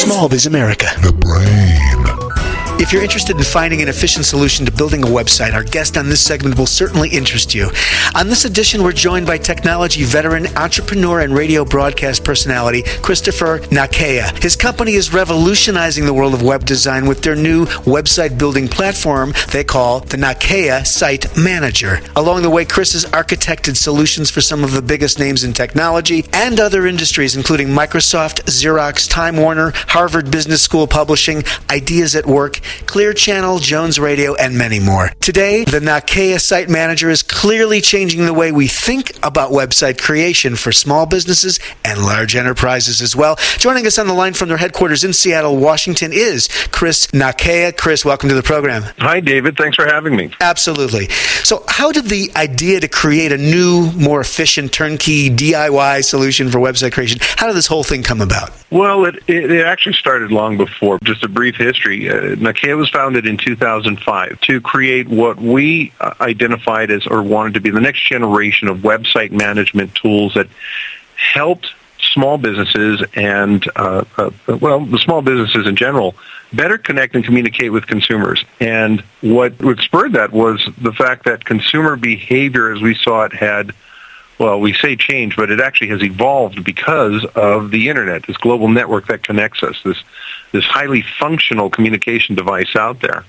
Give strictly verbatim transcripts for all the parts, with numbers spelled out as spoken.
Small Biz America. The brain. If you're interested in finding an efficient solution to building a website, our guest on this segment will certainly interest you. On this edition, we're joined by technology veteran, entrepreneur, and radio broadcast personality, Christopher Nakaya. His company is revolutionizing the world of web design with their new website building platform they call the Nakaya Site Manager. Along the way, Chris has architected solutions for some of the biggest names in technology and other industries, including Microsoft, Xerox, Time Warner, Harvard Business School Publishing, Ideas at Work, Clear Channel, Jones Radio, and many more. Today, the Nakaya Site Manager is clearly changing the way we think about website creation for small businesses and large enterprises as well. Joining us on the line from their headquarters in Seattle, Washington is Chris Nakaya. Chris, welcome to the program. Hi, David. Thanks for having me. Absolutely. So how did the idea to create a new, more efficient, turnkey D I Y solution for website creation, how did this whole thing come about? Well, it, it, it actually started long before. Just a brief history. Uh, Nakaya was founded in two thousand five to create what we uh, identified as or wanted to be the next generation of website management tools that helped small businesses and, uh, uh, well, the small businesses in general, better connect and communicate with consumers. And what, what spurred that was the fact that consumer behavior, as we saw it, had Well, we say change, but it actually has evolved because of the Internet, this global network that connects us, this this highly functional communication device out there.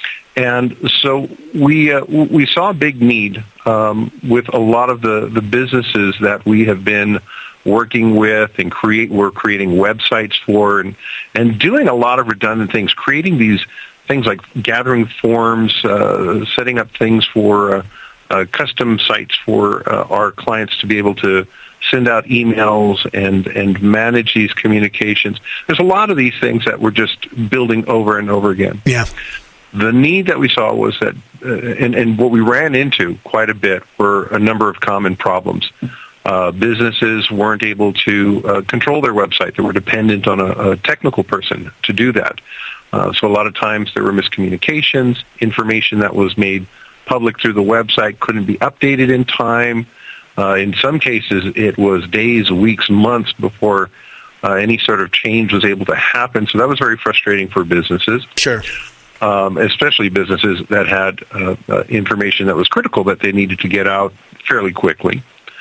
And so we uh, we saw a big need um, with a lot of the, the businesses that we have been working with and create we're creating websites for and, and doing a lot of redundant things, creating these things like gathering forms, uh, setting up things for uh, Uh, custom sites for uh, our clients to be able to send out emails and, and manage these communications. There's a lot of these things that we're just building over and over again. Yeah. The need that we saw was that, uh, and, and what we ran into quite a bit were a number of common problems. Uh, businesses weren't able to uh, control their website. They were dependent on a, a technical person to do that. Uh, so a lot of times there were miscommunications, information that was made public through the website couldn't be updated in time. Uh, in some cases, it was days, weeks, months before uh, any sort of change was able to happen. So that was very frustrating for businesses. Sure. Um, especially businesses that had uh, uh, information that was critical that they needed to get out fairly quickly.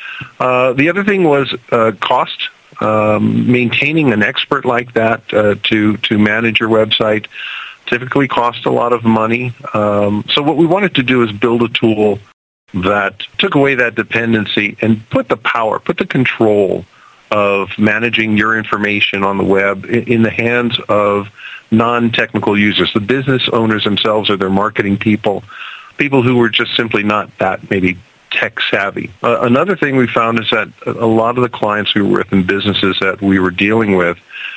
Uh, the other thing was uh, cost. Um, maintaining an expert like that uh, to, to manage your website typically cost a lot of money. Um, so what we wanted to do is build a tool that took away that dependency and put the power, put the control of managing your information on the web in, in the hands of non-technical users. The business owners themselves or their marketing people, people who were just simply not that maybe tech savvy. Uh, another thing we found is that a lot of the clients we were with and businesses that we were dealing with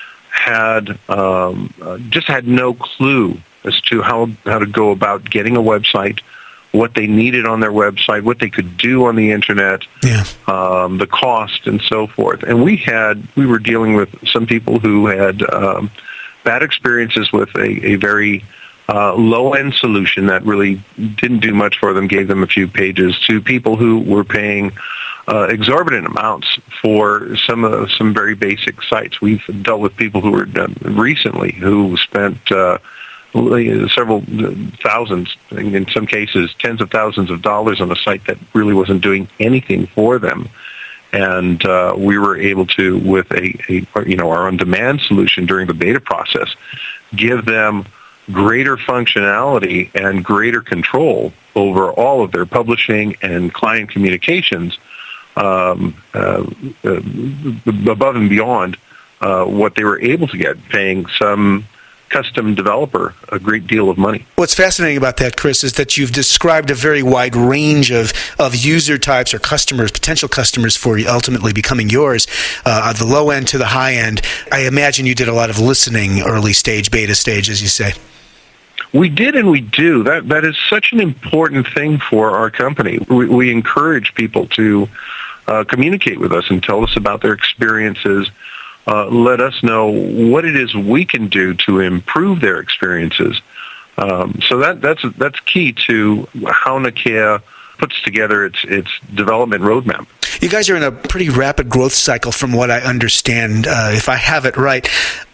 had um, uh, just had no clue as to how how to go about getting a website, what they needed on their website, what they could do on the internet, yeah. um, the cost, and so forth. And we had we were dealing with some people who had um, bad experiences with a, a very uh, low-end solution that really didn't do much for them, gave them a few pages, to people who were paying Uh, exorbitant amounts for some uh, some very basic sites. We've dealt with people who were done recently who spent uh, several thousands, in some cases tens of thousands of dollars on a site that really wasn't doing anything for them. And uh, we were able to, with a, a you know our on-demand solution during the beta process, give them greater functionality and greater control over all of their publishing and client communications. Um, uh, uh, above and beyond uh, what they were able to get, paying some custom developer a great deal of money. What's fascinating about that, Chris, is that you've described a very wide range of, of user types or customers, potential customers for ultimately becoming yours, uh, at the low end to the high end. I imagine you did a lot of listening, early stage, beta stage, as you say. We did and we do. That That is such an important thing for our company. We, we encourage people to uh, communicate with us and tell us about their experiences. Uh, let us know what it is we can do to improve their experiences. Um, so that that's that's key to how Nakaya puts together its its development roadmap. You guys are in a pretty rapid growth cycle from what I understand, uh, if I have it right.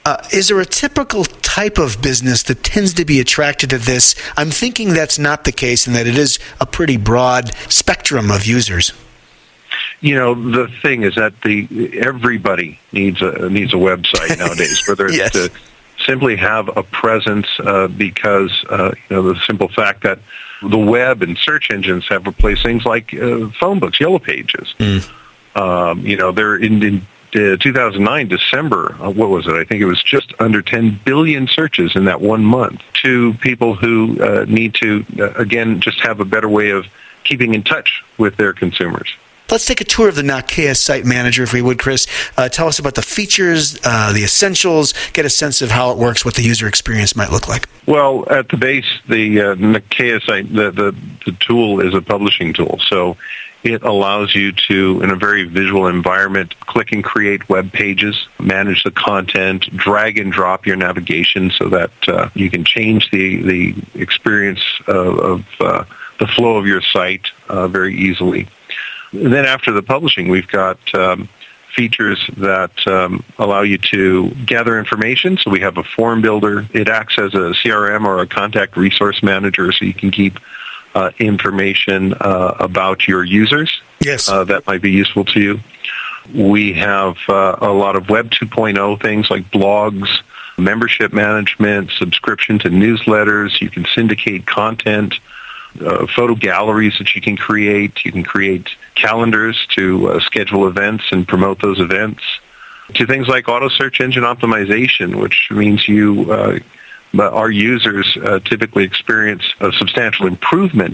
Uh, is there a typical type of business that tends to be attracted to this? I'm thinking that's not the case and that it is a pretty broad spectrum of users. You know, the thing is that the everybody needs a needs a website nowadays, whether it's yes. to simply have a presence uh, because, uh, you know, the simple fact that the web and search engines have replaced things like uh, phone books, Yellow Pages. Mm. Um, you know, they're in, in uh, two thousand nine, December, uh, what was it? I think it was just under ten billion searches in that one month to people who uh, need to, uh, again, just have a better way of keeping in touch with their consumers. Let's take a tour of the Nakea Site Manager, if we would, Chris. Uh, tell us about the features, uh, the essentials, get a sense of how it works, what the user experience might look like. Well, at the base, the uh, Nakea Site, the, the, the tool is a publishing tool. So it allows you to, in a very visual environment, click and create web pages, manage the content, drag and drop your navigation so that uh, you can change the, the experience of, of uh, the flow of your site uh, very easily. And then after the publishing, we've got um, features that um, allow you to gather information. So we have a form builder. It acts as a C R M or a contact resource manager, so you can keep uh, information uh, about your users. Yes. Uh, that might be useful to you. We have uh, a lot of Web two point oh things like blogs, membership management, subscription to newsletters. You can syndicate content. Uh, photo galleries that you can create. You can create calendars to uh, schedule events and promote those events. To things like auto search engine optimization, which means you, uh, our users uh, typically experience a substantial improvement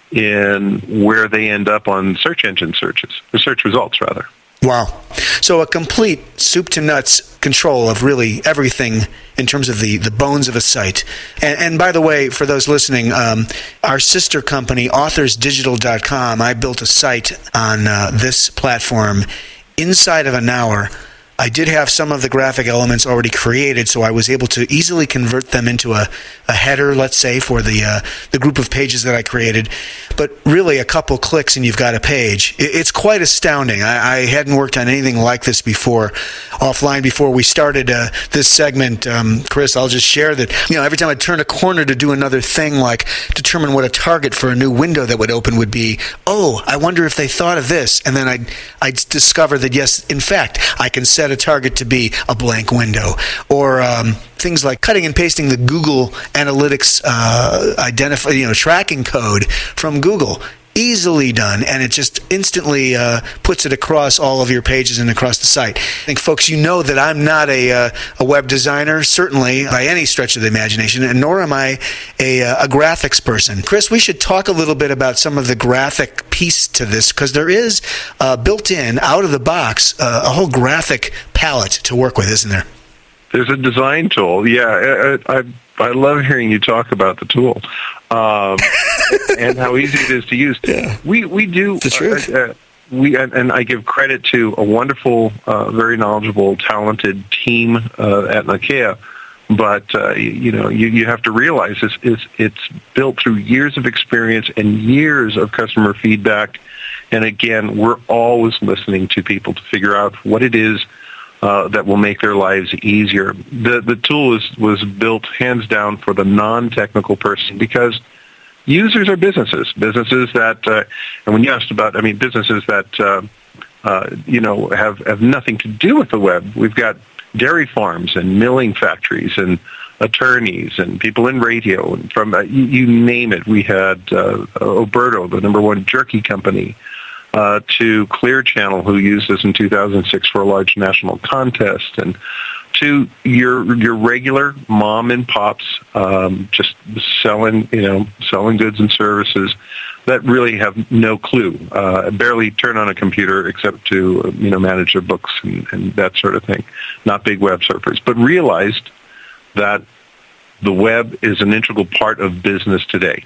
in where they end up on search engine searches, or search results rather. Wow. So a complete soup to nuts control of really everything in terms of the, the bones of a site. And, and by the way, for those listening, um, our sister company, authors digital dot com, I built a site on uh, this platform inside of an hour. I did have some of the graphic elements already created, so I was able to easily convert them into a, a header, let's say, for the uh, the group of pages that I created. But really, a couple clicks and you've got a page. It, it's quite astounding. I, I hadn't worked on anything like this before. Offline, before we started uh, this segment, um, Chris, I'll just share that, you know, every time I turn a corner to do another thing, like determine what a target for a new window that would open would be, oh, I wonder if they thought of this. And then I'd, I'd discover that, yes, in fact, I can set a target to be a blank window, or um, things like cutting and pasting the Google Analytics uh, identify, you know, tracking code from Google. Easily done, and it just instantly uh, puts it across all of your pages and across the site. I think, folks, you know that I'm not a uh, a web designer, certainly by any stretch of the imagination, and nor am I a, uh, a graphics person. Chris, we should talk a little bit about some of the graphic piece to this, because there is uh, built in, out of the box, uh, a whole graphic palette to work with, isn't there? There's a design tool. Yeah, I, I, I love hearing you talk about the tool. Um, and how easy it is to use. Yeah. We we do. The truth. Uh, uh, we and, and I give credit to a wonderful, uh, very knowledgeable, talented team uh, at Nakea. But uh, you know, you, you have to realize this is it's built through years of experience and years of customer feedback. And again, we're always listening to people to figure out what it is Uh, that will make their lives easier. The the tool is, was built hands down for the non-technical person, because users are businesses, businesses that, uh, and when you asked about, I mean, businesses that, uh, uh, you know, have, have nothing to do with the web. We've got dairy farms and milling factories and attorneys and people in radio, and from, uh, you, you name it. We had uh, Oberto, the number one jerky company, Uh, to Clear Channel, who used this in two thousand six for a large national contest, and to your your regular mom and pops, um, just selling, you know, selling goods and services that really have no clue, uh, barely turn on a computer except to, you know, manage their books and, and that sort of thing. Not big web surfers, but realized that the web is an integral part of business today.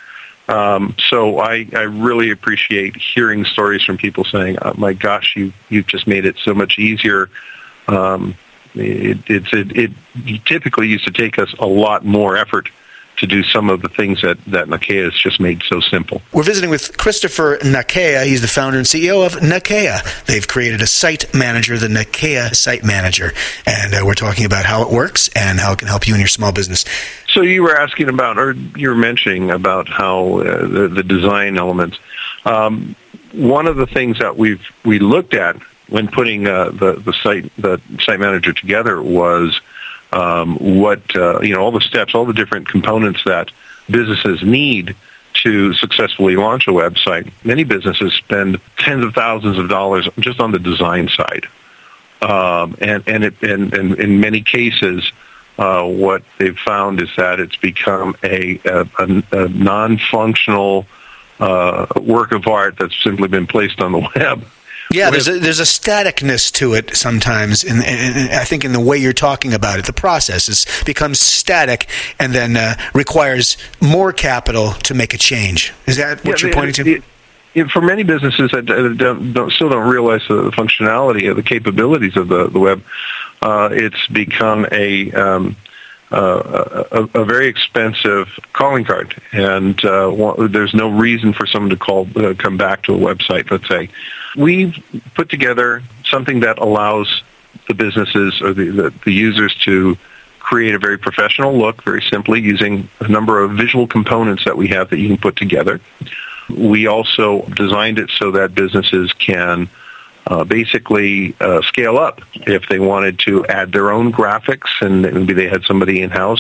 Um, so I, I really appreciate hearing stories from people saying, oh, my gosh, you, you've just made it so much easier. Um, it, it's, it, it typically used to take us a lot more effort to do some of the things that, that Nakea has just made so simple. We're visiting with Christopher Nakea. He's the founder and C E O of Nakea. They've created a site manager, the Nakea Site Manager, and uh, we're talking about how it works and how it can help you in your small business. So you were asking about, or you were mentioning about how uh, the, the design elements. Um, one of the things that we've we looked at when putting uh, the the site the site manager together was um, what uh, you know all the steps, all the different components that businesses need to successfully launch a website. Many businesses spend tens of thousands of dollars just on the design side, um, and and, it, and and in many cases. Uh, what they've found is that it's become a, a, a, a non-functional uh, work of art that's simply been placed on the web. Yeah, there's a, there's a staticness to it sometimes, in, in, in, I think in the way you're talking about it. The process is, becomes static and then uh, requires more capital to make a change. Is that what yeah, you're pointing to? It, it, for many businesses that don't, don't, still don't realize the functionality of the capabilities of the, the web, Uh, it's become a, um, uh, a a very expensive calling card, and uh, well, there's no reason for someone to call uh, come back to a website. Let's say we've put together something that allows the businesses or the, the, the users to create a very professional look, very simply using a number of visual components that we have that you can put together. We also designed it so that businesses can Uh, basically uh, scale up if they wanted to add their own graphics, and maybe they had somebody in-house,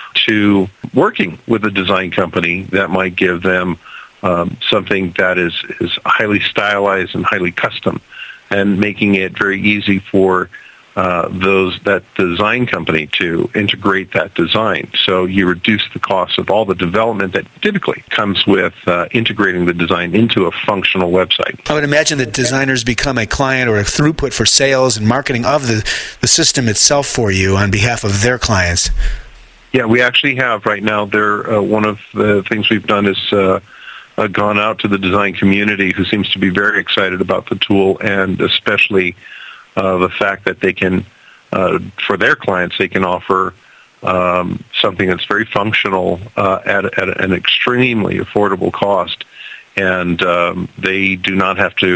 to working with a design company that might give them um, something that is, is highly stylized and highly custom, and making it very easy for uh, those that design company to integrate that design. So you reduce the cost of all the development that typically comes with uh, integrating the design into a functional website. I would imagine that designers become a client or a throughput for sales and marketing of the, the system itself for you on behalf of their clients. Yeah, we actually have right now. There, uh, one of the things we've done is uh, uh, gone out to the design community, who seems to be very excited about the tool, and especially Uh, the fact that they can, uh, for their clients, they can offer um, something that's very functional uh, at, at an extremely affordable cost, and um, they do not have to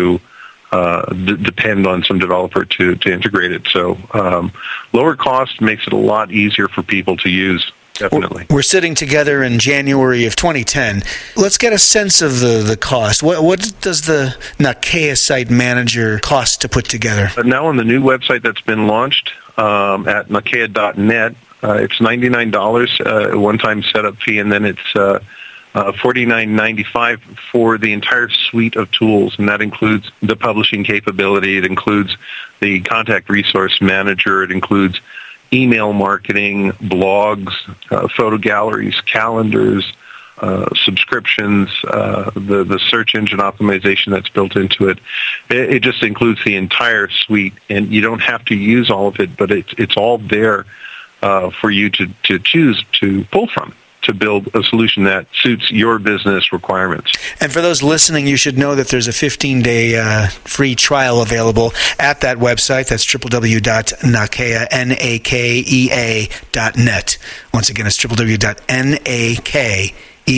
uh, d- depend on some developer to, to integrate it. So um, lower cost makes it a lot easier for people to use. Definitely. We're sitting together in January of twenty ten. Let's get a sense of the, the cost. What what does the Nakea Site Manager cost to put together? But now on the new website that's been launched um, at nakea dot net, uh, it's ninety-nine dollars, uh, a one-time setup fee, and then it's uh, uh, forty-nine ninety-five for the entire suite of tools, and that includes the publishing capability. It includes the contact resource manager. It includes email marketing, blogs, uh, photo galleries, calendars, uh, subscriptions, uh, the, the search engine optimization that's built into it. it. It just includes the entire suite, and you don't have to use all of it, but it's, it's all there uh, for you to, to choose to pull from, to build a solution that suits your business requirements. And for those listening, you should know that there's a fifteen-day uh, free trial available at that website. That's w w w dot nakea, N A K E A dot net. Once again, it's w w w dot nakea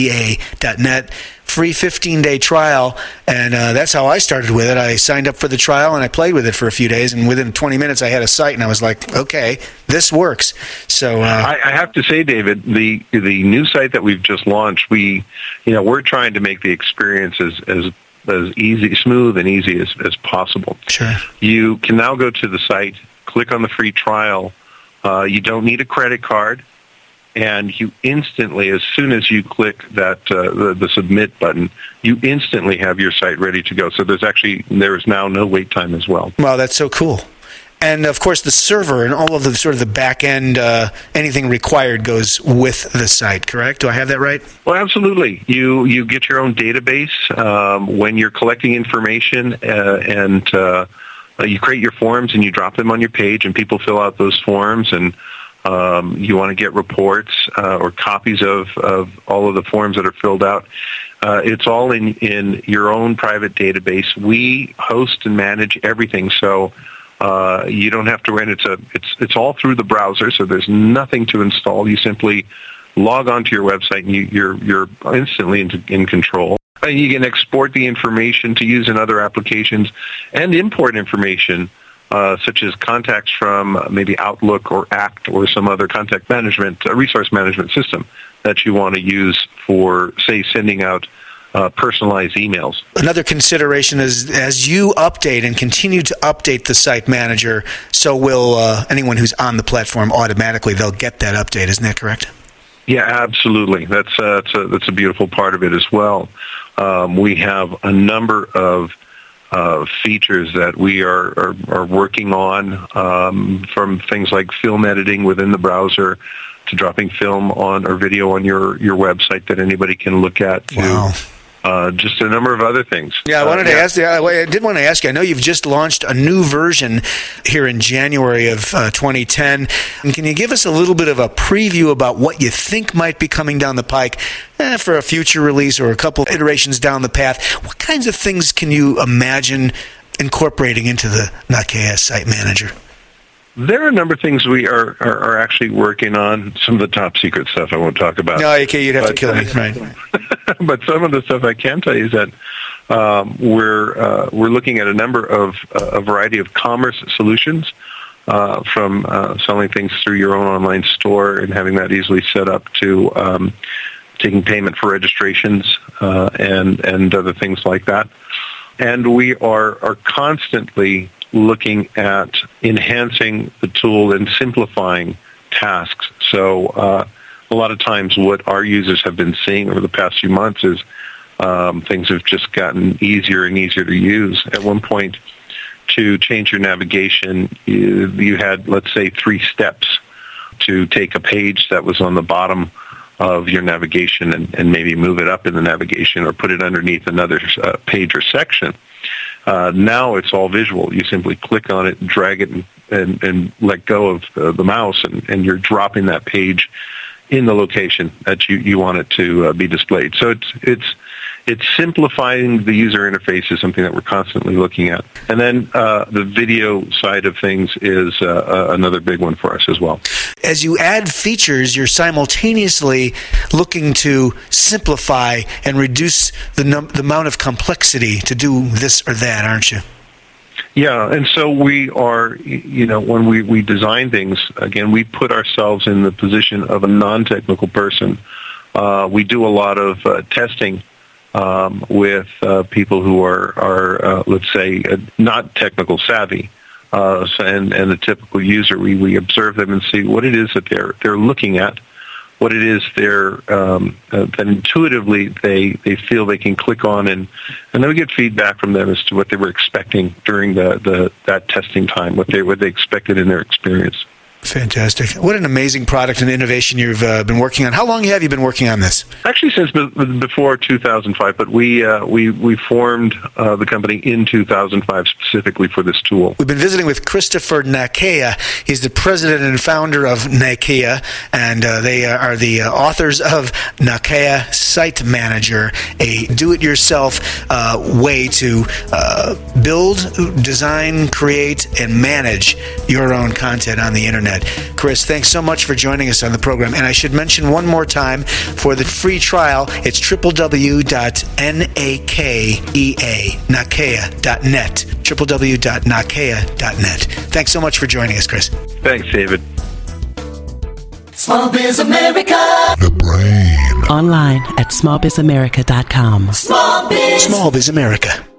dot net. Free fifteen-day trial, and uh, that's how I started with it. I signed up for the trial, and I played with it for a few days, and within twenty minutes, I had a site, and I was like, okay, this works. So uh, I, I have to say, David, the the new site that we've just launched, we, you know, we're trying to make the experience as as, as easy, smooth, and easy as, as possible. Sure. You can now go to the site, click on the free trial. Uh, you don't need a credit card. And you instantly, as soon as you click that uh, the, the submit button, you instantly have your site ready to go. So there's actually there is now no wait time as well. Wow, that's so cool. And of course, the server and all of the sort of the back end, uh, anything required goes with the site. Correct? Do I have that right? Well, absolutely. You you get your own database um, when you're collecting information, uh, and uh, you create your forms and you drop them on your page, and people fill out those forms and. Um, you want to get reports uh, or copies of, of all of the forms that are filled out. Uh, it's all in, in your own private database. We host and manage everything, so uh, you don't have to rent. It's a it's it's all through the browser, so there's nothing to install. You simply log onto your website, and you, you're you're instantly in, in control. And you can export the information to use in other applications and import information, uh, such as contacts from maybe Outlook or ACT or some other contact management, uh, resource management system that you want to use for, say, sending out uh, personalized emails. Another consideration is as you update and continue to update the site manager, so will uh, anyone who's on the platform automatically. They'll get that update. Isn't that correct? Yeah, absolutely. That's, uh, that's, a, that's a beautiful part of it as well. Um, we have a number of uh, features that we are, are, are working on, um, from things like film editing within the browser to dropping film on or video on your, your website that anybody can look at. To, wow. Uh, just a number of other things. Yeah, I wanted uh, to yeah. ask you. I did want to ask you. I know you've just launched a new version here in January of uh, twenty ten. And can you give us a little bit of a preview about what you think might be coming down the pike eh, for a future release or a couple iterations down the path? What kinds of things can you imagine incorporating into the Nakea Site Manager? There are a number of things we are, are, are actually working on. Some of the top secret stuff I won't talk about. No, okay, you'd have but, to kill me, right? But some of the stuff I can tell you is that um, we're uh, we're looking at a number of uh, a variety of commerce solutions, uh, from uh, selling things through your own online store and having that easily set up to um, taking payment for registrations uh, and and other things like that. And we are are constantly looking at enhancing the tool and simplifying tasks. So uh, a lot of times what our users have been seeing over the past few months is um, things have just gotten easier and easier to use. At one point, to change your navigation, you, you had, let's say, three steps to take a page that was on the bottom of your navigation and, and maybe move it up in the navigation or put it underneath another uh, page or section. Uh, now it's all visual. You simply click on it, drag it, and, and, and let go of uh, the mouse, and, and you're dropping that page in the location that you, you want it to uh, be displayed. So it's it's it's simplifying the user interface is something that we're constantly looking at. And then uh, the video side of things is uh, uh, another big one for us as well. As you add features, you're simultaneously looking to simplify and reduce the, num- the amount of complexity to do this or that, aren't you? Yeah, and so we are, you know, when we, we design things, again, we put ourselves in the position of a non-technical person. Uh, we do a lot of uh, testing um, with uh, people who are, are uh, let's say, uh, not technical savvy. Uh, and, and the typical user, we, we observe them and see what it is that they're they're looking at, what it is they're um, uh, that intuitively they, they feel they can click on, and, and then we get feedback from them as to what they were expecting during the, the that testing time, what they what they expected in their experience. Fantastic. What an amazing product and innovation you've uh, been working on. How long have you been working on this? Actually, since be- before two thousand five, but we uh, we we formed uh, the company in two thousand five specifically for this tool. We've been visiting with Christopher Nakea. He's the president and founder of Nakea, and uh, they are the uh, authors of Nakea Site Manager, a do-it-yourself uh, way to uh, build, design, create, and manage your own content on the internet. Chris, thanks so much for joining us on the program. And I should mention one more time, for the free trial, it's w w w dot nakea, nakea dot net, w w w dot nakea dot net. Thanks so much for joining us, Chris. Thanks, David. Small Biz America. The brain. Online at small biz america dot com. Small Biz. Small Biz America.